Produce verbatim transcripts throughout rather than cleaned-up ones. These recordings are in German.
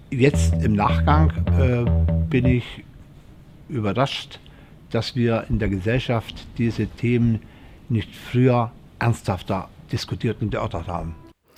Jetzt im Nachgang äh, bin ich überrascht, dass wir in der Gesellschaft diese Themen nicht früher ernsthafter diskutiert und erörtert haben.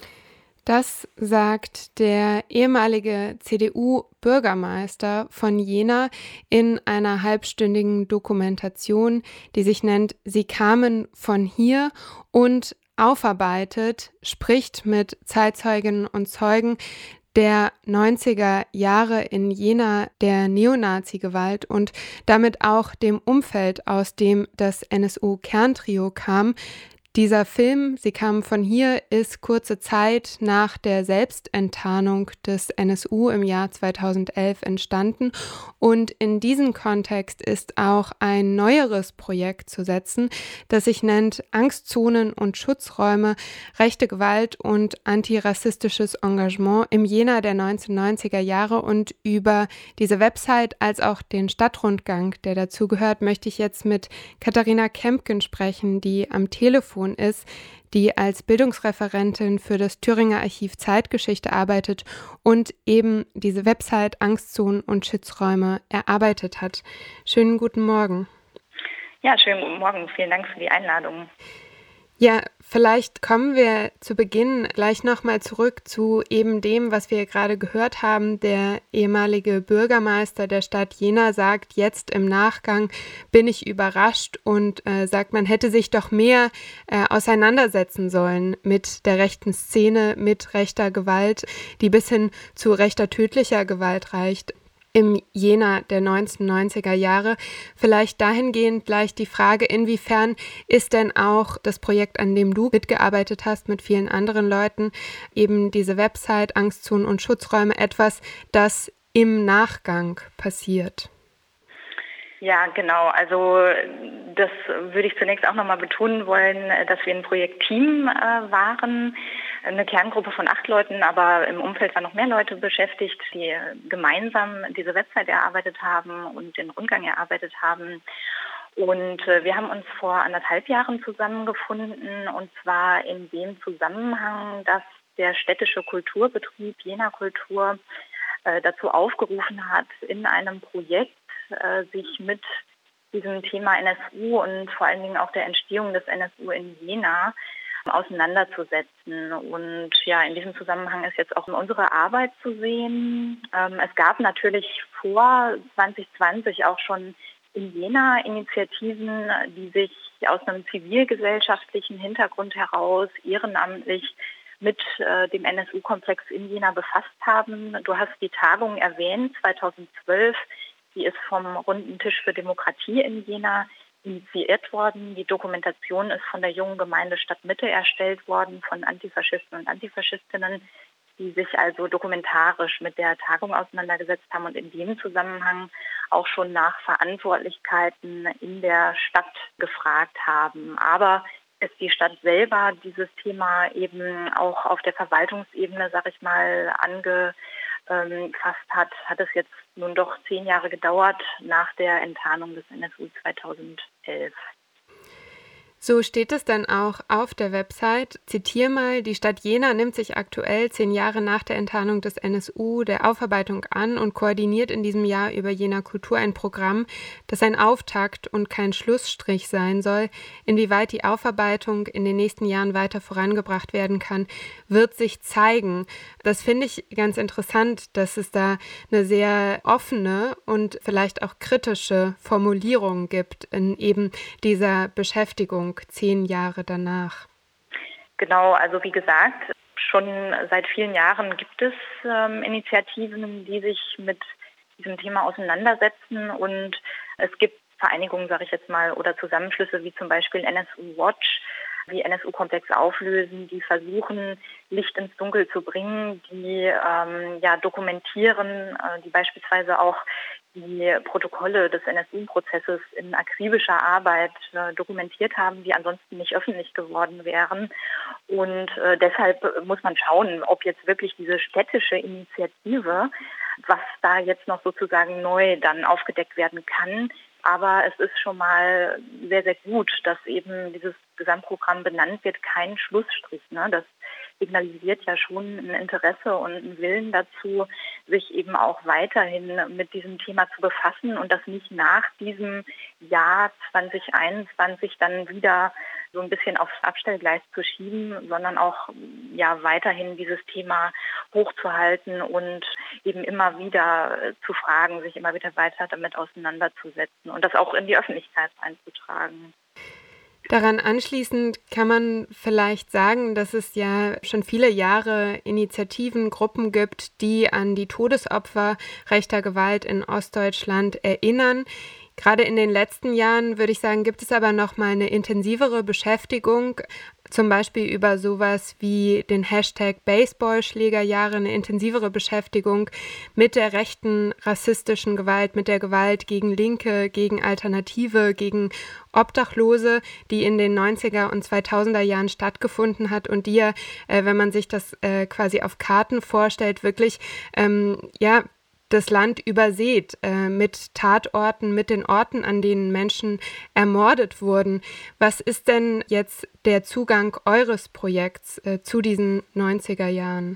Das sagt der ehemalige C D U-Bürgermeister von Jena in einer halbstündigen Dokumentation, die sich nennt „Sie kamen von hier" und aufarbeitet, spricht mit Zeitzeuginnen und Zeugen der neunziger Jahre in Jena, der Neonazi-Gewalt und damit auch dem Umfeld, aus dem das N S U-Kerntrio kam. Dieser Film, Sie kamen von hier, ist kurze Zeit nach der Selbstenttarnung des N S U im Jahr zweitausendelf entstanden und in diesen Kontext ist auch ein neueres Projekt zu setzen, das sich nennt Angstzonen und Schutzräume, rechte Gewalt und antirassistisches Engagement im Jena der neunzehnhundertneunziger Jahre und über diese Website als auch den Stadtrundgang, der dazugehört, möchte ich jetzt mit Katharina Kempken sprechen, die am Telefon ist, die als Bildungsreferentin für das Thüringer Archiv Zeitgeschichte arbeitet und eben diese Website Angstzonen und Schutzräume erarbeitet hat. Schönen guten Morgen. Ja, schönen guten Morgen. Vielen Dank für die Einladung. Ja, vielleicht kommen wir zu Beginn gleich nochmal zurück zu eben dem, was wir gerade gehört haben. Der ehemalige Bürgermeister der Stadt Jena sagt, jetzt im Nachgang bin ich überrascht und äh, sagt, man hätte sich doch mehr äh, auseinandersetzen sollen mit der rechten Szene, mit rechter Gewalt, die bis hin zu rechter tödlicher Gewalt reicht. Im Jena der neunzehnhundertneunziger Jahre. Vielleicht dahingehend gleich die Frage, inwiefern ist denn auch das Projekt, an dem du mitgearbeitet hast mit vielen anderen Leuten, eben diese Website Angstzonen und Schutzräume, etwas, das im Nachgang passiert? Ja, genau. Also das würde ich zunächst auch nochmal betonen wollen, dass wir ein Projektteam äh, waren, eine Kerngruppe von acht Leuten, aber im Umfeld waren noch mehr Leute beschäftigt, die gemeinsam diese Website erarbeitet haben und den Rundgang erarbeitet haben. Und äh, wir haben uns vor anderthalb Jahren zusammengefunden und zwar in dem Zusammenhang, dass der städtische Kulturbetrieb Jena Kultur äh, dazu aufgerufen hat, in einem Projekt sich mit diesem Thema N S U und vor allen Dingen auch der Entstehung des N S U in Jena auseinanderzusetzen. Und ja, in diesem Zusammenhang ist jetzt auch unsere Arbeit zu sehen. Ähm, es gab natürlich vor zwanzig zwanzig auch schon in Jena Initiativen, die sich aus einem zivilgesellschaftlichen Hintergrund heraus ehrenamtlich mit äh, dem N S U-Komplex in Jena befasst haben. Du hast die Tagung erwähnt, zweitausendzwölf. Die ist vom Runden Tisch für Demokratie in Jena initiiert worden. Die Dokumentation ist von der jungen Gemeinde Stadtmitte erstellt worden, von Antifaschisten und Antifaschistinnen, die sich also dokumentarisch mit der Tagung auseinandergesetzt haben und in dem Zusammenhang auch schon nach Verantwortlichkeiten in der Stadt gefragt haben. Aber ist die Stadt selber dieses Thema eben auch auf der Verwaltungsebene, sag ich mal, ange gefasst hat, hat es jetzt nun doch zehn Jahre gedauert nach der Enttarnung des N S U zweitausendelf. So steht es dann auch auf der Website. Zitiere mal, die Stadt Jena nimmt sich aktuell zehn Jahre nach der Enttarnung des N S U der Aufarbeitung an und koordiniert in diesem Jahr über Jena Kultur ein Programm, das ein Auftakt und kein Schlussstrich sein soll. Inwieweit die Aufarbeitung in den nächsten Jahren weiter vorangebracht werden kann, wird sich zeigen. Das finde ich ganz interessant, dass es da eine sehr offene und vielleicht auch kritische Formulierung gibt in eben dieser Beschäftigung zehn Jahre danach. Genau, also wie gesagt, schon seit vielen Jahren gibt es ähm, Initiativen, die sich mit diesem Thema auseinandersetzen und es gibt Vereinigungen, sage ich jetzt mal, oder Zusammenschlüsse wie zum Beispiel N S U Watch, die N S U-Komplex auflösen, die versuchen, Licht ins Dunkel zu bringen, die ähm, ja dokumentieren, äh, die beispielsweise auch die Protokolle des N S U-Prozesses in akribischer Arbeit äh, dokumentiert haben, die ansonsten nicht öffentlich geworden wären. Und äh, deshalb muss man schauen, ob jetzt wirklich diese städtische Initiative, was da jetzt noch sozusagen neu dann aufgedeckt werden kann. Aber es ist schon mal sehr, sehr gut, dass eben dieses Gesamtprogramm benannt wird, kein Schlussstrich, ne? Dass signalisiert ja schon ein Interesse und einen Willen dazu, sich eben auch weiterhin mit diesem Thema zu befassen und das nicht nach diesem Jahr zwanzig einundzwanzig dann wieder so ein bisschen aufs Abstellgleis zu schieben, sondern auch ja weiterhin dieses Thema hochzuhalten und eben immer wieder zu fragen, sich immer wieder weiter damit auseinanderzusetzen und das auch in die Öffentlichkeit einzutragen. Daran anschließend kann man vielleicht sagen, dass es ja schon viele Jahre Initiativen, Gruppen gibt, die an die Todesopfer rechter Gewalt in Ostdeutschland erinnern. Gerade in den letzten Jahren, würde ich sagen, gibt es aber noch mal eine intensivere Beschäftigung, zum Beispiel über sowas wie den Hashtag Baseballschlägerjahre, eine intensivere Beschäftigung mit der rechten rassistischen Gewalt, mit der Gewalt gegen Linke, gegen Alternative, gegen Obdachlose, die in den neunziger und zweitausender Jahren stattgefunden hat und die ja, äh, wenn man sich das äh, quasi auf Karten vorstellt, wirklich, ähm, ja, das Land übersät äh, mit Tatorten, mit den Orten, an denen Menschen ermordet wurden. Was ist denn jetzt der Zugang eures Projekts äh, zu diesen neunziger Jahren?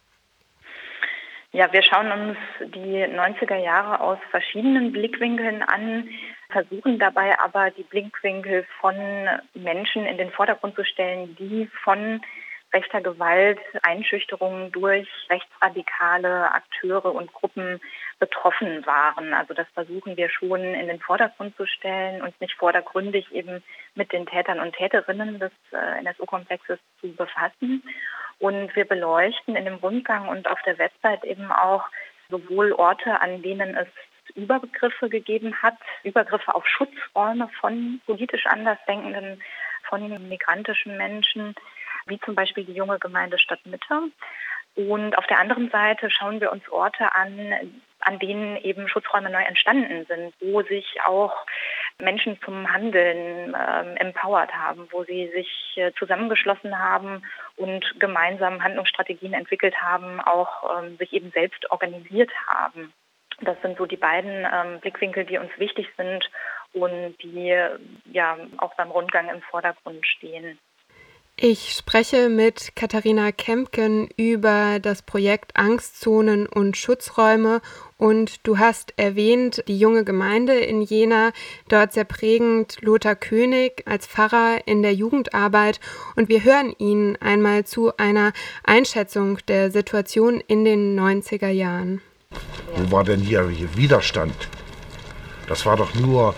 Ja, wir schauen uns die neunziger Jahre aus verschiedenen Blickwinkeln an, versuchen dabei aber die Blickwinkel von Menschen in den Vordergrund zu stellen, die von rechter Gewalt, Einschüchterungen durch rechtsradikale Akteure und Gruppen betroffen waren. Also das versuchen wir schon in den Vordergrund zu stellen und nicht vordergründig eben mit den Tätern und Täterinnen des äh, N S U-Komplexes zu befassen. Und wir beleuchten in dem Rundgang und auf der Website eben auch sowohl Orte, an denen es Übergriffe gegeben hat, Übergriffe auf Schutzräume von politisch Andersdenkenden, von migrantischen Menschen, wie zum Beispiel die junge Gemeinde Stadtmitte. Und auf der anderen Seite schauen wir uns Orte an, an denen eben Schutzräume neu entstanden sind, wo sich auch Menschen zum Handeln ähm, empowert haben, wo sie sich äh, zusammengeschlossen haben und gemeinsam Handlungsstrategien entwickelt haben, auch ähm, sich eben selbst organisiert haben. Das sind so die beiden ähm, Blickwinkel, die uns wichtig sind und die äh, ja auch beim Rundgang im Vordergrund stehen. Ich spreche mit Katharina Kempken über das Projekt Angstzonen und Schutzräume und du hast erwähnt, die junge Gemeinde in Jena, dort sehr prägend Lothar König als Pfarrer in der Jugendarbeit und wir hören ihn einmal zu einer Einschätzung der Situation in den neunziger Jahren. Wo war denn hier Widerstand? Das war doch nur...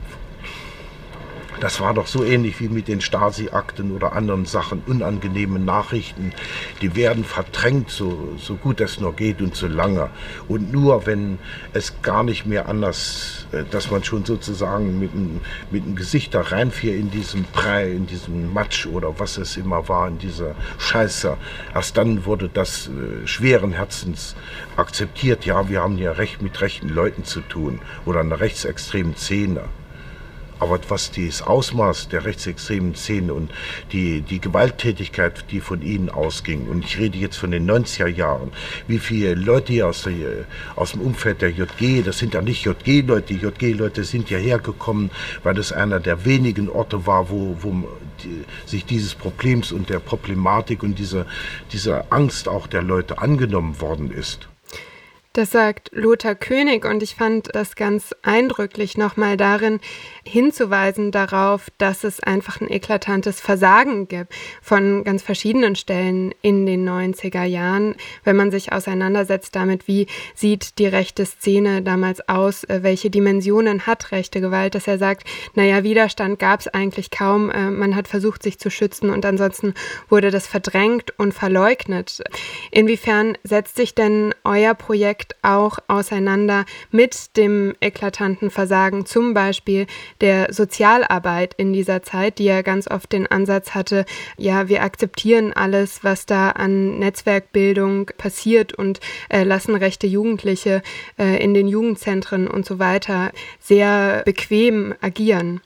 Das war doch so ähnlich wie mit den Stasi-Akten oder anderen Sachen, unangenehmen Nachrichten. Die werden verdrängt, so, so gut es nur geht und so lange. Und nur wenn es gar nicht mehr anders, dass man schon sozusagen mit dem, mit dem Gesicht da reinfiel in diesem Brei, in diesem Matsch oder was es immer war, in dieser Scheiße. Erst dann wurde das äh, schweren Herzens akzeptiert. Ja, wir haben hier recht mit rechten Leuten zu tun oder einer rechtsextremen Szene. Aber was das Ausmaß der rechtsextremen Szene und die, die Gewalttätigkeit, die von ihnen ausging, und ich rede jetzt von den neunziger Jahren, wie viele Leute hier aus, der, aus dem Umfeld der J G, das sind ja nicht J G-Leute, die J G-Leute sind ja hergekommen, weil das einer der wenigen Orte war, wo, wo die, sich dieses Problems und der Problematik und dieser, dieser Angst auch der Leute angenommen worden ist. Das sagt Lothar König und ich fand das ganz eindrücklich, nochmal darin hinzuweisen darauf, dass es einfach ein eklatantes Versagen gibt von ganz verschiedenen Stellen in den neunziger Jahren, wenn man sich auseinandersetzt damit, wie sieht die rechte Szene damals aus, welche Dimensionen hat rechte Gewalt, dass er sagt, naja, Widerstand gab es eigentlich kaum, man hat versucht, sich zu schützen und ansonsten wurde das verdrängt und verleugnet. Inwiefern setzt sich denn euer Projekt auch auseinander mit dem eklatanten Versagen, zum Beispiel der Sozialarbeit in dieser Zeit, die ja ganz oft den Ansatz hatte, ja, wir akzeptieren alles, was da an Netzwerkbildung passiert und äh, lassen rechte Jugendliche äh, in den Jugendzentren und so weiter sehr bequem agieren.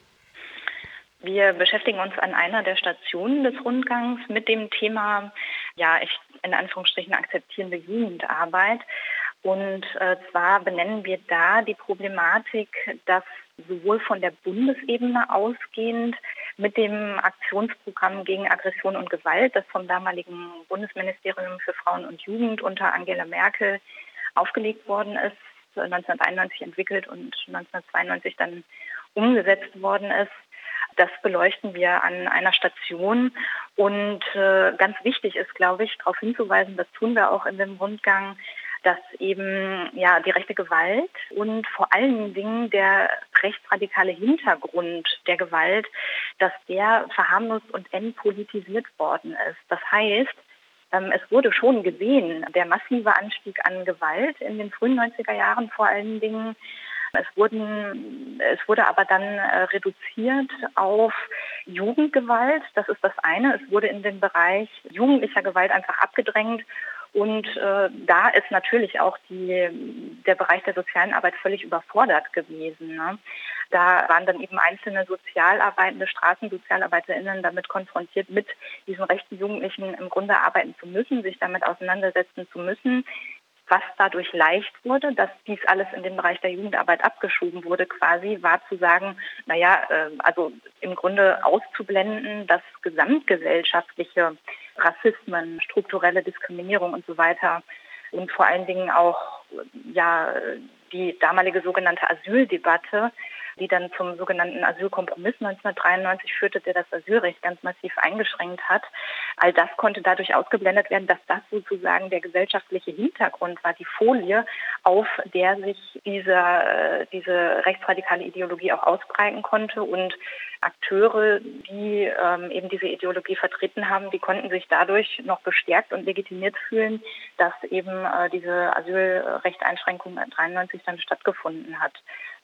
Wir beschäftigen uns an einer der Stationen des Rundgangs mit dem Thema, ja, ich, in Anführungsstrichen akzeptierende Jugendarbeit. Und äh, zwar benennen wir da die Problematik, dass sowohl von der Bundesebene ausgehend mit dem Aktionsprogramm gegen Aggression und Gewalt, das vom damaligen Bundesministerium für Frauen und Jugend unter Angela Merkel aufgelegt worden ist, neunzehnhunderteinundneunzig entwickelt und neunzehnhundertzweiundneunzig dann umgesetzt worden ist. Das beleuchten wir an einer Station. Und äh, ganz wichtig ist, glaube ich, darauf hinzuweisen, das tun wir auch in dem Rundgang, dass eben ja die rechte Gewalt und vor allen Dingen der rechtsradikale Hintergrund der Gewalt, dass der verharmlost und entpolitisiert worden ist. Das heißt, ähm, es wurde schon gesehen, der massive Anstieg an Gewalt in den frühen neunziger Jahren vor allen Dingen. Es, wurden, es wurde aber dann äh, reduziert auf Jugendgewalt. Das ist das eine. Es wurde in den Bereich jugendlicher Gewalt einfach abgedrängt. Und äh, da ist natürlich auch die, der Bereich der sozialen Arbeit völlig überfordert gewesen. Ne? Da waren dann eben einzelne Sozialarbeitende, StraßensozialarbeiterInnen damit konfrontiert, mit diesen rechten Jugendlichen im Grunde arbeiten zu müssen, sich damit auseinandersetzen zu müssen. Was dadurch leicht wurde, dass dies alles in den Bereich der Jugendarbeit abgeschoben wurde quasi, war zu sagen, naja, äh, also im Grunde auszublenden, dass gesamtgesellschaftliche Rassismen, strukturelle Diskriminierung und so weiter und vor allen Dingen auch ja die damalige sogenannte Asyldebatte, die dann zum sogenannten Asylkompromiss neunzehnhundertdreiundneunzig führte, der das Asylrecht ganz massiv eingeschränkt hat. All das konnte dadurch ausgeblendet werden, dass das sozusagen der gesellschaftliche Hintergrund war, die Folie, auf der sich diese, diese rechtsradikale Ideologie auch ausbreiten konnte. Und Akteure, die ähm, eben diese Ideologie vertreten haben, die konnten sich dadurch noch bestärkt und legitimiert fühlen, dass eben äh, diese Asylrechteinschränkung dreiundneunzig dann stattgefunden hat.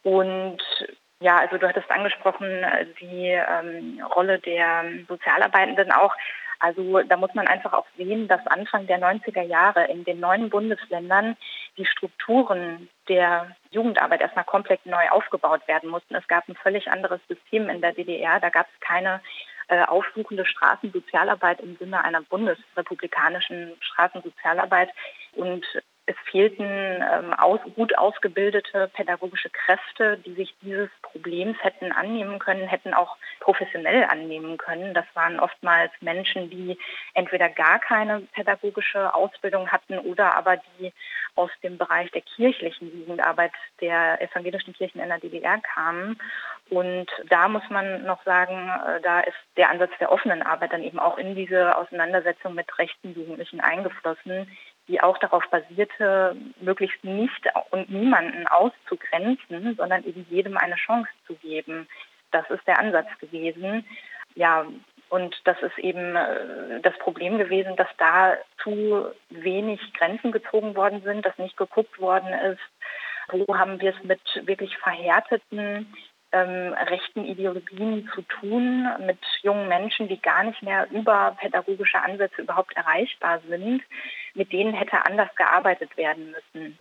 Und ja, also du hattest angesprochen, die ähm, Rolle der Sozialarbeitenden auch. Also da muss man einfach auch sehen, dass Anfang der neunziger Jahre in den neuen Bundesländern die Strukturen der Jugendarbeit erstmal komplett neu aufgebaut werden mussten. Es gab ein völlig anderes System in der D D R. Da gab es keine äh, aufsuchende Straßensozialarbeit im Sinne einer bundesrepublikanischen Straßensozialarbeit. Und es fehlten ähm, aus, gut ausgebildete pädagogische Kräfte, die sich dieses Problems hätten annehmen können, hätten auch professionell annehmen können. Das waren oftmals Menschen, die entweder gar keine pädagogische Ausbildung hatten oder aber die aus dem Bereich der kirchlichen Jugendarbeit der evangelischen Kirchen in der D D R kamen. Und da muss man noch sagen, da ist der Ansatz der offenen Arbeit dann eben auch in diese Auseinandersetzung mit rechten Jugendlichen eingeflossen, die auch darauf basierte, möglichst nicht und niemanden auszugrenzen, sondern eben jedem eine Chance zu geben. Das ist der Ansatz gewesen. Ja, und das ist eben das Problem gewesen, dass da zu wenig Grenzen gezogen worden sind, dass nicht geguckt worden ist, wo haben wir es mit wirklich verhärteten Ähm, rechten Ideologien zu tun, mit jungen Menschen, die gar nicht mehr über pädagogische Ansätze überhaupt erreichbar sind. Mit denen hätte anders gearbeitet werden müssen.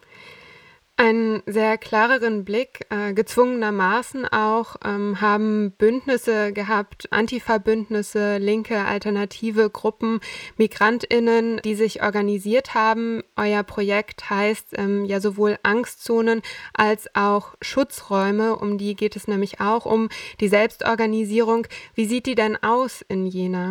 Einen sehr klareren Blick, äh, gezwungenermaßen auch, ähm, haben Bündnisse gehabt, Antifa-Bündnisse, linke, alternative Gruppen, MigrantInnen, die sich organisiert haben. Euer Projekt heißt ähm, ja sowohl Angstzonen als auch Schutzräume. Um die geht es nämlich auch, um die Selbstorganisierung. Wie sieht die denn aus in Jena?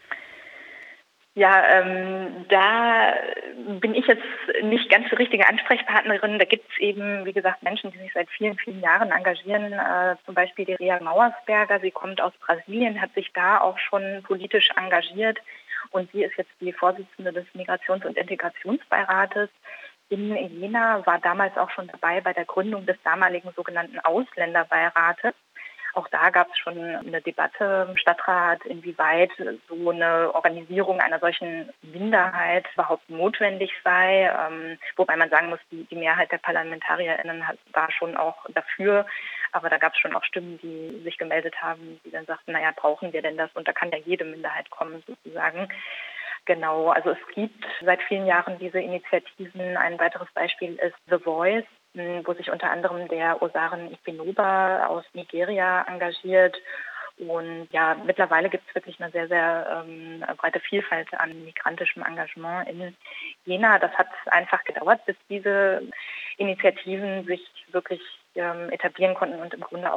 Ja, ähm, da bin ich jetzt nicht ganz die richtige Ansprechpartnerin. Da gibt es eben, wie gesagt, Menschen, die sich seit vielen, vielen Jahren engagieren. Äh, zum Beispiel die Ria Mauersberger. Sie kommt aus Brasilien, hat sich da auch schon politisch engagiert. Und sie ist jetzt die Vorsitzende des Migrations- und Integrationsbeirates in Jena, war damals auch schon dabei bei der Gründung des damaligen sogenannten Ausländerbeirates. Auch da gab es schon eine Debatte im Stadtrat, inwieweit so eine Organisierung einer solchen Minderheit überhaupt notwendig sei. Ähm, wobei man sagen muss, die, die Mehrheit der ParlamentarierInnen hat, war schon auch dafür. Aber da gab es schon auch Stimmen, die sich gemeldet haben, die dann sagten, naja, brauchen wir denn das? Und da kann ja jede Minderheit kommen sozusagen. Genau, also es gibt seit vielen Jahren diese Initiativen. Ein weiteres Beispiel ist The Voice, wo sich unter anderem der Osaren Ifenoba aus Nigeria engagiert. Und ja, mittlerweile gibt es wirklich eine sehr, sehr ähm, breite Vielfalt an migrantischem Engagement in Jena. Das hat einfach gedauert, bis diese Initiativen sich wirklich ähm, etablieren konnten und im Grunde auch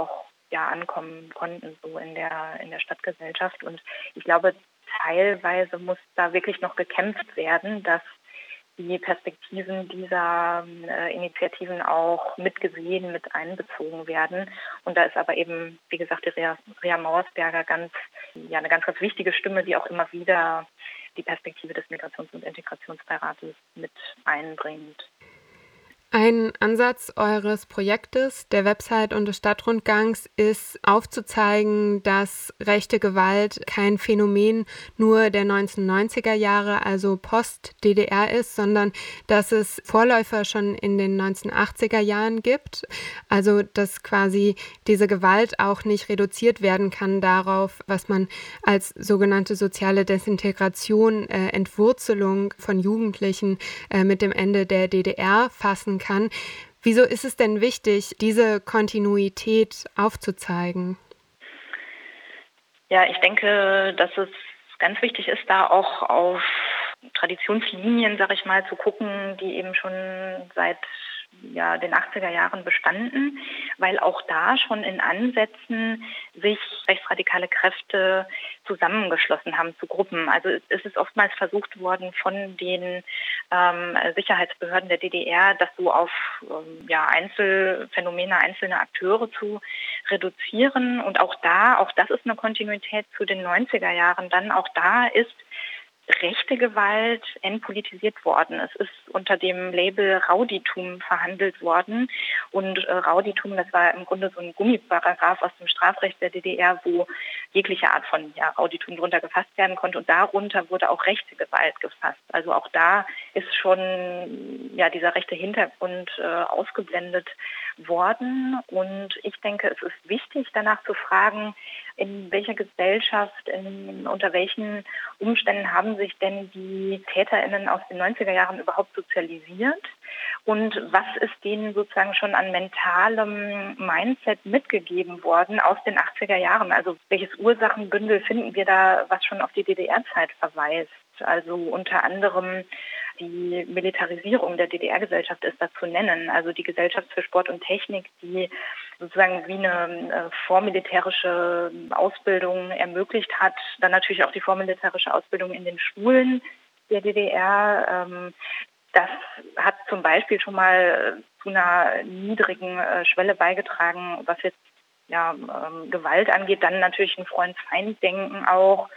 ja ankommen konnten, so in der, in der Stadtgesellschaft. Und ich glaube, teilweise muss da wirklich noch gekämpft werden, dass die Perspektiven dieser äh, Initiativen auch mitgesehen, mit einbezogen werden. Und da ist aber eben, wie gesagt, die Rea, Rea Mauersberger ganz, ja, eine ganz, ganz wichtige Stimme, die auch immer wieder die Perspektive des Migrations- und Integrationsbeirates mit einbringt. Ein Ansatz eures Projektes, der Website und des Stadtrundgangs ist aufzuzeigen, dass rechte Gewalt kein Phänomen nur der neunzehnhundertneunziger Jahre, also Post-D D R ist, sondern dass es Vorläufer schon in den neunzehnhundertachtziger Jahren gibt. Also dass quasi diese Gewalt auch nicht reduziert werden kann darauf, was man als sogenannte soziale Desintegration, äh, Entwurzelung von Jugendlichen äh, mit dem Ende der D D R fassen kann. Wieso ist es denn wichtig, diese Kontinuität aufzuzeigen? Ja, ich denke, dass es ganz wichtig ist, da auch auf Traditionslinien, sag ich mal, zu gucken, die eben schon seit ja, den achtziger Jahren bestanden, weil auch da schon in Ansätzen sich rechtsradikale Kräfte zusammengeschlossen haben zu Gruppen. Also es ist oftmals versucht worden von den ähm, Sicherheitsbehörden der D D R, das so auf ähm, ja, Einzelphänomene, einzelne Akteure zu reduzieren. Und auch da, auch das ist eine Kontinuität zu den neunziger Jahren, dann auch da ist rechte Gewalt entpolitisiert worden. Es ist unter dem Label Rauditum verhandelt worden. Und äh, Rauditum, das war im Grunde so ein Gummiparagraph aus dem Strafrecht der D D R, wo jegliche Art von ja, Rauditum drunter gefasst werden konnte. Und darunter wurde auch rechte Gewalt gefasst. Also auch da ist schon ja, dieser rechte Hintergrund äh, ausgeblendet worden. Und ich denke, es ist wichtig, danach zu fragen, in welcher Gesellschaft, in, unter welchen Umständen haben sich denn die TäterInnen aus den neunziger Jahren überhaupt sozialisiert? Und was ist denen sozusagen schon an mentalem Mindset mitgegeben worden aus den achtziger Jahren? Also welches Ursachenbündel finden wir da, was schon auf die D D R-Zeit verweist? Also unter anderem die Militarisierung der D D R-Gesellschaft ist da zu nennen. Also die Gesellschaft für Sport und Technik, die sozusagen wie eine äh, vormilitärische Ausbildung ermöglicht hat. Dann natürlich auch die vormilitärische Ausbildung in den Schulen der D D R. Ähm, das hat zum Beispiel schon mal zu einer niedrigen äh, Schwelle beigetragen, was jetzt ja, ähm, Gewalt angeht. Dann natürlich ein Freund-Feind-Denken auch.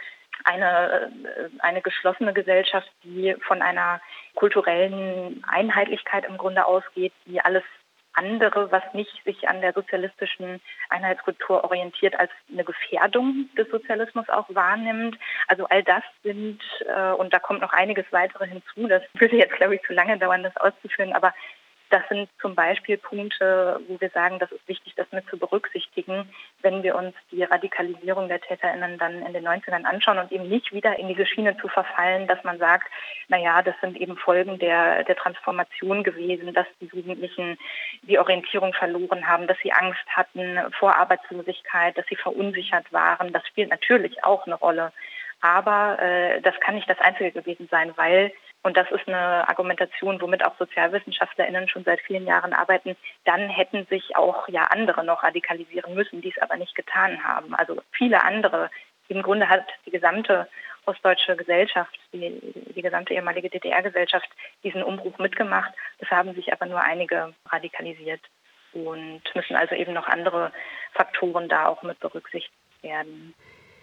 Eine, eine geschlossene Gesellschaft, die von einer kulturellen Einheitlichkeit im Grunde ausgeht, die alles andere, was nicht sich an der sozialistischen Einheitskultur orientiert, als eine Gefährdung des Sozialismus auch wahrnimmt. Also all das sind, äh, und da kommt noch einiges weitere hinzu, das würde jetzt, glaube ich, zu lange dauern, das auszuführen, aber das sind zum Beispiel Punkte, wo wir sagen, das ist wichtig, das mit zu berücksichtigen, wenn wir uns die Radikalisierung der TäterInnen dann in den neunzigern anschauen und eben nicht wieder in diese Schiene zu verfallen, dass man sagt, naja, das sind eben Folgen der, der Transformation gewesen, dass die Jugendlichen die Orientierung verloren haben, dass sie Angst hatten vor Arbeitslosigkeit, dass sie verunsichert waren. Das spielt natürlich auch eine Rolle. Aber äh, das kann nicht das Einzige gewesen sein, weil, und das ist eine Argumentation, womit auch SozialwissenschaftlerInnen schon seit vielen Jahren arbeiten, dann hätten sich auch ja andere noch radikalisieren müssen, die es aber nicht getan haben. Also viele andere. Im Grunde hat die gesamte ostdeutsche Gesellschaft, die, die gesamte ehemalige D D R-Gesellschaft diesen Umbruch mitgemacht. Es haben sich aber nur einige radikalisiert und müssen also eben noch andere Faktoren da auch mit berücksichtigt werden.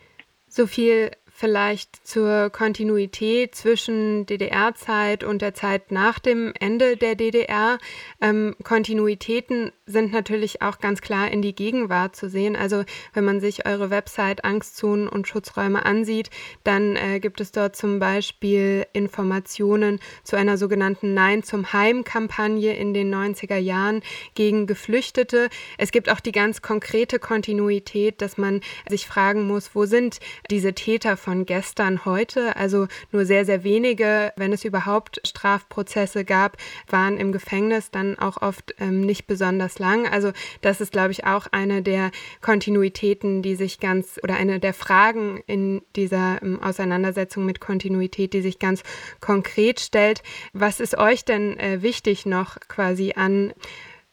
So viel vielleicht zur Kontinuität zwischen D D R-Zeit und der Zeit nach dem Ende der D D R. Ähm, Kontinuitäten sind natürlich auch ganz klar in die Gegenwart zu sehen. Also wenn man sich eure Website Angstzonen und Schutzräume ansieht, dann äh, gibt es dort zum Beispiel Informationen zu einer sogenannten Nein zum Heim-Kampagne in den neunziger Jahren gegen Geflüchtete. Es gibt auch die ganz konkrete Kontinuität, dass man sich fragen muss, wo sind diese Täter von gestern heute? Also nur sehr, sehr wenige, wenn es überhaupt Strafprozesse gab, waren im Gefängnis, dann auch oft ähm, nicht besonders lang. Also das ist, glaube ich, auch eine der Kontinuitäten, die sich ganz, oder eine der Fragen in dieser ähm, Auseinandersetzung mit Kontinuität, die sich ganz konkret stellt. Was ist euch denn äh, wichtig noch quasi an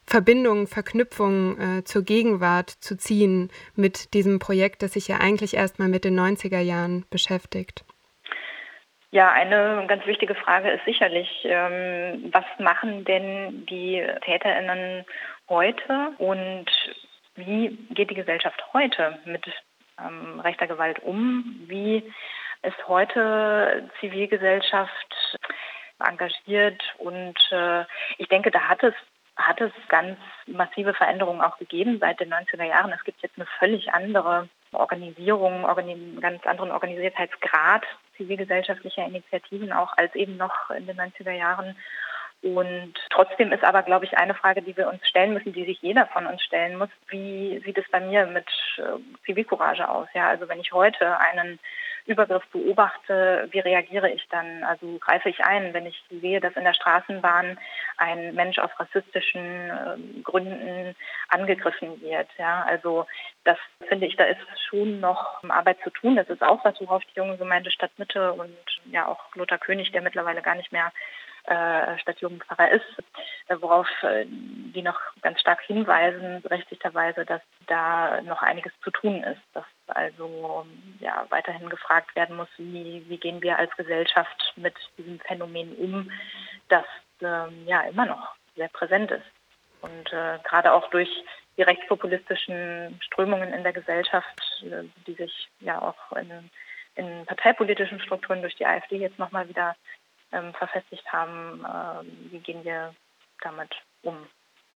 Verbindungen, Verknüpfungen äh, zur Gegenwart zu ziehen mit diesem Projekt, das sich ja eigentlich erstmal mit den neunziger Jahren beschäftigt? Ja, eine ganz wichtige Frage ist sicherlich, ähm, was machen denn die TäterInnen heute und wie geht die Gesellschaft heute mit ähm, rechter Gewalt um? Wie ist heute Zivilgesellschaft engagiert? Und äh, ich denke, da hat es hat es ganz massive Veränderungen auch gegeben seit den neunziger Jahren. Es gibt jetzt eine völlig andere Organisierung, einen ganz anderen Organisiertheitsgrad zivilgesellschaftlicher Initiativen auch als eben noch in den neunziger Jahren. Und trotzdem ist aber, glaube ich, eine Frage, die wir uns stellen müssen, die sich jeder von uns stellen muss. Wie sieht es bei mir mit äh, Zivilcourage aus? Ja, also wenn ich heute einen Übergriff beobachte, wie reagiere ich dann? Also greife ich ein, wenn ich sehe, dass in der Straßenbahn ein Mensch aus rassistischen äh, Gründen angegriffen wird. Ja, also das finde ich, da ist schon noch Arbeit zu tun. Das ist auch was, worauf die junge Gemeinde Stadtmitte und ja auch Lothar König, der mittlerweile gar nicht mehr äh, Stadtjugendpfarrer ist, äh, worauf äh, die noch ganz stark hinweisen, berechtigterweise, dass da noch einiges zu tun ist, dass also ja weiterhin gefragt werden muss, wie, wie gehen wir als Gesellschaft mit diesem Phänomen um, das ähm, ja immer noch sehr präsent ist. Und äh, gerade auch durch die rechtspopulistischen Strömungen in der Gesellschaft, äh, die sich ja auch in, in parteipolitischen Strukturen durch die AfD jetzt nochmal wieder ähm, verfestigt haben, äh, wie gehen wir damit um?